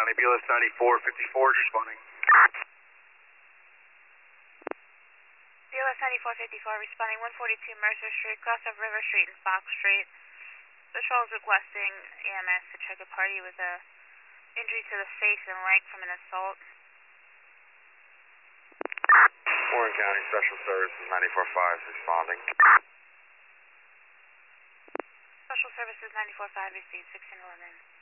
County, BLS 9454 responding. BLS 9454 responding 142 Mercer Street, cross of River Street and Fox Street. The patrol is requesting EMS to check a party with a injury to the face and leg from an assault. Warren County Special Services 94.5 responding. Special Services 94.5 received 1611.